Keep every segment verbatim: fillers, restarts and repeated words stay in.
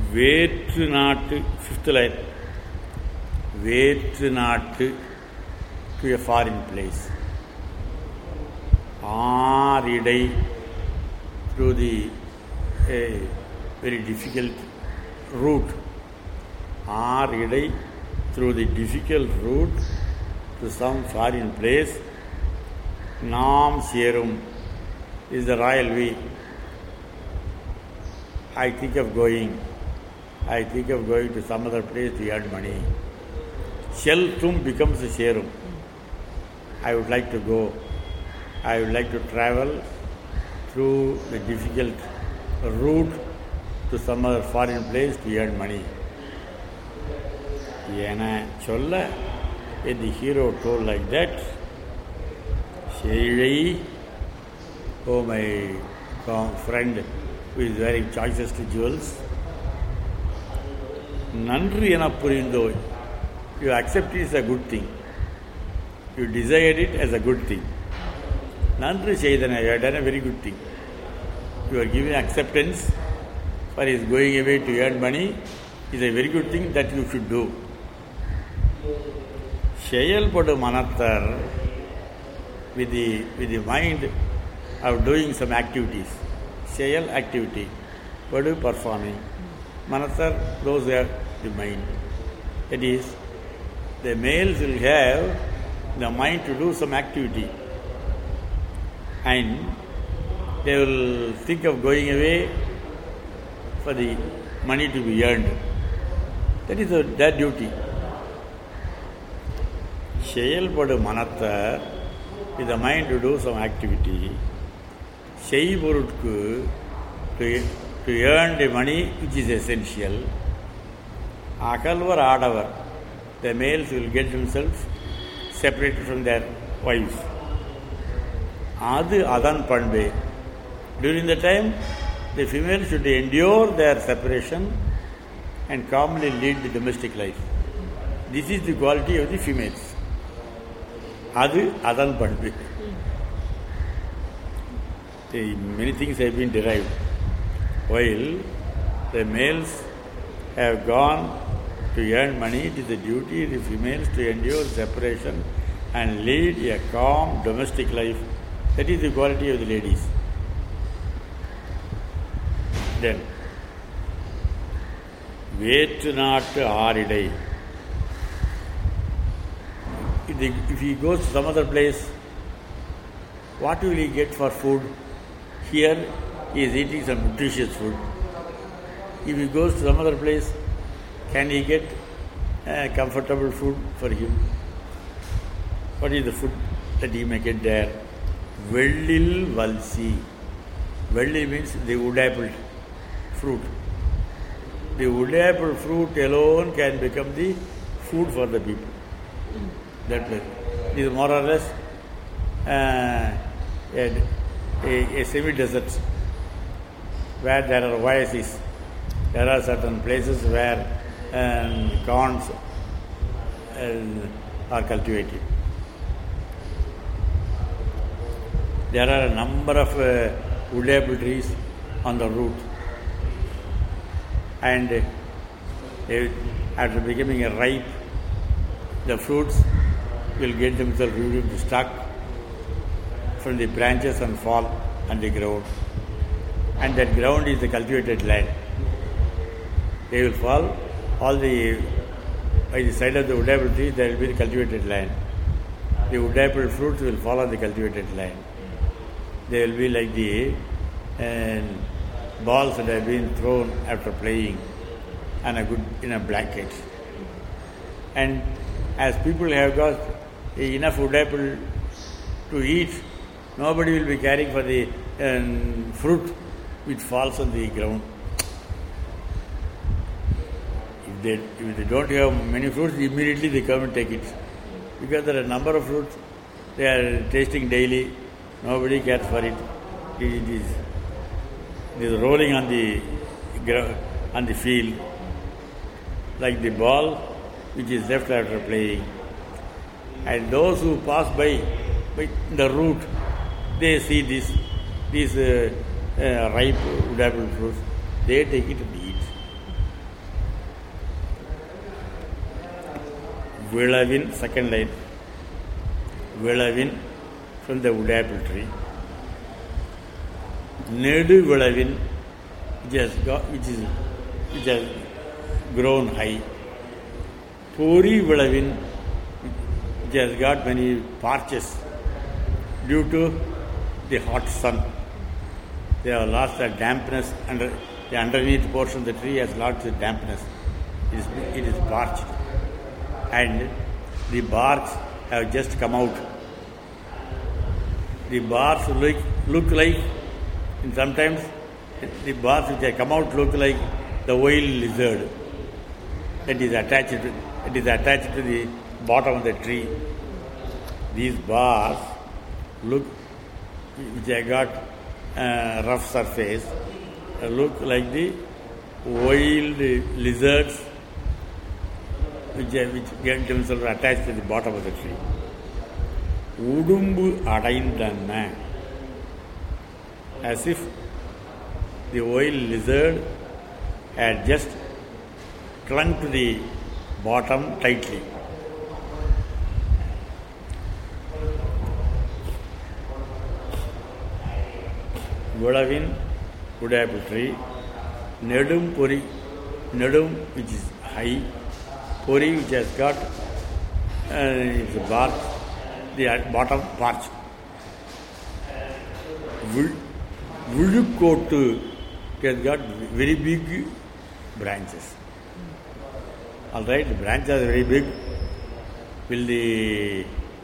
வேற்று நாட்டு, fifth line, வேற்று நாட்டு to a foreign place. ஆரிடை through the a very difficult route. ஆரிடை through the difficult route to some foreign place. நாம் சேரும் is the royal way. I think of going. I think of going to some other place to earn money. Sheltum becomes a serum. I would like to go. I would like to travel through the difficult route to some other foreign place to earn money. Yena cholla, and the hero told like that, Sheilai, oh my friend who is wearing choicest jewels, Nandri ena purindoi. You accept it as a good thing. You desired it as a good thing. Nandri Chaitanya, you have done a very good thing. You are giving acceptance for his going away to earn money is a very good thing that you should do. Shayal Podu Manathar, with the, with the mind of doing some activities. Shayal activity, Podu performing. Manathar, those are the mind. That is, the males will have the mind to do some activity and they will think of going away for the money to be earned. That is their duty. Shayal Podu Manathar, with the mind to do some activity, Shei Burutku, to to earn the money which is essential. Akalvar Adavar, the males will get themselves separated from their wives. Adu Adan Pandbe. During the time, the female should endure their separation and calmly lead the domestic life. This is the quality of the females. Adu Adan Pandbe. Many things have been derived. While the males have gone to earn money, it is the duty of the females to endure separation and lead a calm domestic life. That is the quality of the ladies. Then, Vettu Nattu Aaridai. If he goes to some other place, what will he get for food? Here, he is eating some nutritious food. If he goes to some other place, can he get uh, comfortable food for him? What is the food that he may get there? Vellil Valsi. Velli means the wood apple fruit. The wood apple fruit alone can become the food for the people. That place. It is more or less uh, a, a, a semi-desert where there are oases. There are certain places where um, corns uh, are cultivated. There are a number of uh, wood apple trees on the route. And uh, after becoming a ripe, the fruits will get themselves stuck from the branches and fall on the ground. And that ground is the cultivated land. They will fall, all the, by the side of the wood apple tree, there will be the cultivated land. The wood apple fruits will fall on the cultivated land. They will be like the uh, balls that have been thrown after playing on a good, in a blanket. And as people have got enough wood apple to eat, nobody will be caring for the um, fruit which falls on the ground. If they, if they don't have many fruits, immediately they come and take it. Because there are a number of fruits, they are tasting daily, nobody cares for it. It is, it is rolling on the, on the field, like the ball which is left after playing. And those who pass by, by the route, they see this, these uh, uh, ripe wood apple fruits, they take it and eat. Vilavin, second line. Vilavin from the wood apple tree. Nedu Vilavin, which has got, which is, which has grown high. Puri Vilavin, which has got many parches due to the hot sun. They have lost the dampness under the underneath portion of the tree has lost the dampness. It is, it is parched, and the barks have just come out. The barks look look like, and sometimes the barks which have come out look like the wild lizard that is attached to, it is attached to the bottom of the tree. These bars look, which have got uh, rough surface, uh, look like the wild lizards which, uh, which get themselves attached to the bottom of the tree. Udumbu adaindanna, as if the wild lizard had just clung to the bottom tightly. Vilavin, wood apple tree. Nedum Puri, Nedum which is high, Puri which has got uh, its bark, the bottom parched. Vulukotu has got very big branches. Alright, the branches are very big. Will the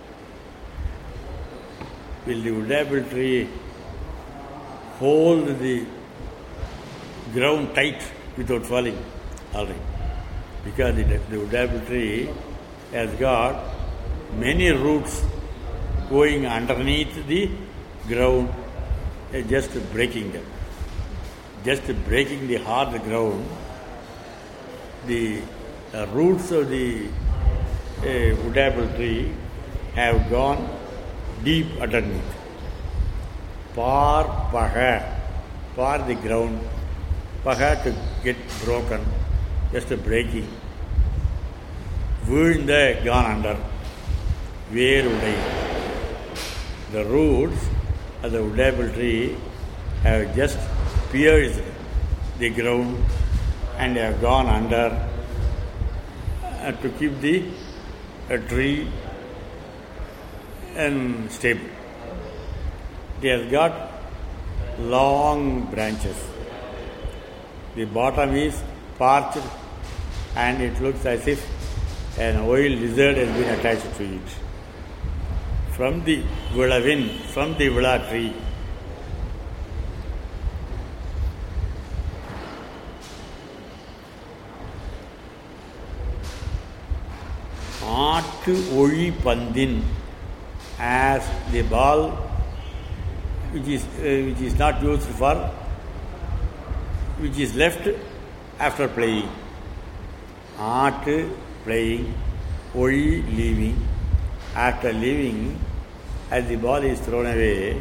will the wood apple tree hold the ground tight without falling? Alright. Because the, the wood apple tree has got many roots going underneath the ground, uh, just breaking them. Just breaking the hard ground, the uh, roots of the uh, wood apple tree have gone deep underneath. Par paha, par the ground, paha to get broken, just a breaking. Vizhunda gone under, verudai. The roots of the wood apple tree have just pierced the ground and have gone under uh, to keep the uh, tree and stable. It has got long branches. The bottom is parched and it looks as if an wild lizard has been attached to it. From the Vilavin, from the Vila tree, Aattu Oli Pandin, as the ball which is uh, which is not used for, which is left after playing. Aattu playing, Oli leaving. After leaving, as the ball is thrown away,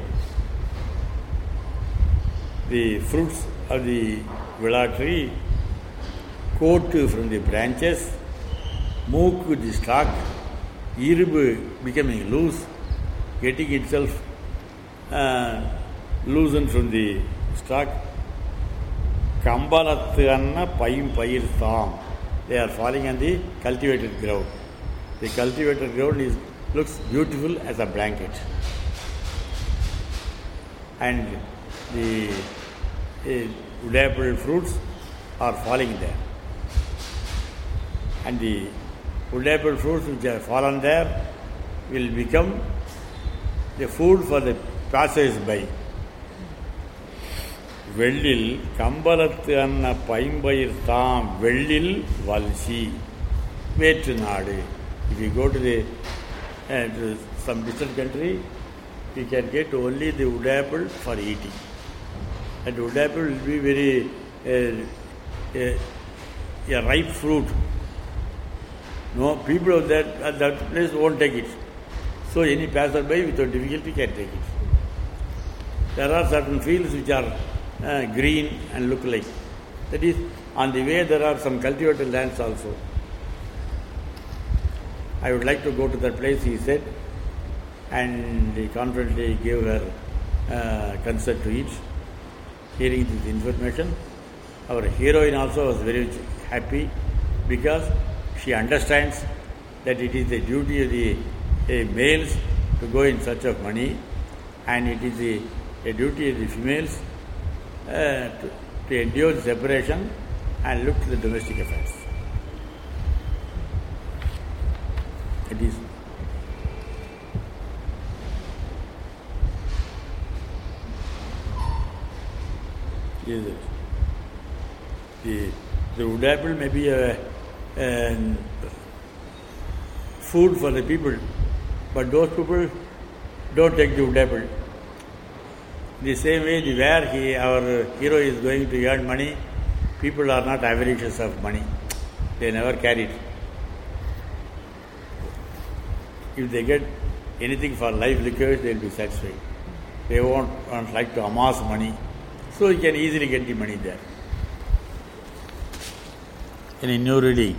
the fruits of the Vila tree coat from the branches, move with the stalk, Irbu becoming loose, getting itself uh, loosened from the stalk. Kambalathu anna payim payir tham. They are falling on the cultivated ground. The cultivated ground is looks beautiful as a blanket. And the uh, wood apple fruits are falling there. And the wood apple fruits which have fallen there will become the food for the passers-by. Vellil Kambalathu anna Paimbayir Tham Vellil Valsi Vetrinadu. If you go to the uh, to some distant country, you can get only the wood apple for eating. And wood apple will be very uh, uh, a ripe fruit. No, people of that at that place won't take it. So any passerby without difficulty can take it. There are certain fields which are uh, green and look like. That is, on the way there are some cultivated lands also. I would like to go to that place, he said, and he confidently gave her uh, consent to it. Hearing this information, our heroine also was very happy because she understands that it is the duty of the uh, males to go in search of money, and it is the a duty of the females uh, to, to endure the separation and look to the domestic affairs. It is yes, the the wood apple may be a, a food for the people, but those people don't take the wood apple. The same way, the where he, our hero is going to earn money, people are not avaricious of money. They never carry it. If they get anything for life liquors, they will be satisfied. They won't, won't like to amass money. So you can easily get the money there. In a new reading.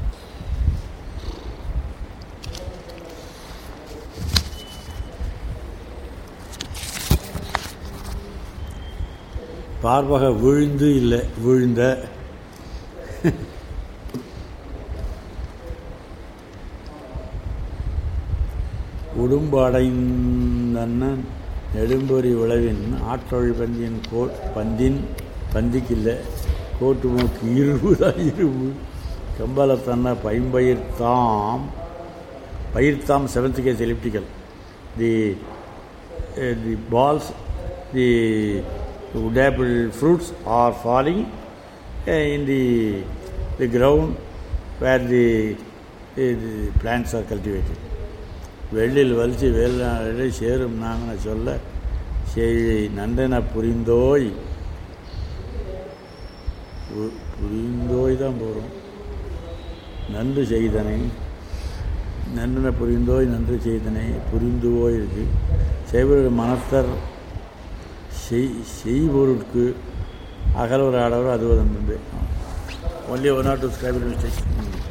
பார்வக விழுந்து இல்லை விழுந்த உடும்படைந்தண்ணன் நெடும்பொறி உழவின் ஆற்றொழி பந்தியின் கோ பந்தின் பந்திக்கில்லை கோட்டு மூக்கு இருபுதான் இருபு கம்பளத்தன்ன பைம்பயிர்த்தாம் பயிர்த்தாம் seventh case elliptical the the balls the wood apple fruits are falling uh, in the the ground where the, uh, the plants are cultivated. வெள்ளில் வலிச்சு வேலை சேரும் நாங்கன்னு சொல்ல செய்தி நன்றன புரிந்தோய் புரிந்தோய் தான் போகிறோம். நன்று செய்தனை நன்றன புரிந்தோய் நன்று செய்தனை புரிந்துவோய் இருக்கு. செய்வர்கள் மனத்தர் செய்பொருட்கு அகலவர் ஆடவர் அதுவதன் only one or two scribing mistakes.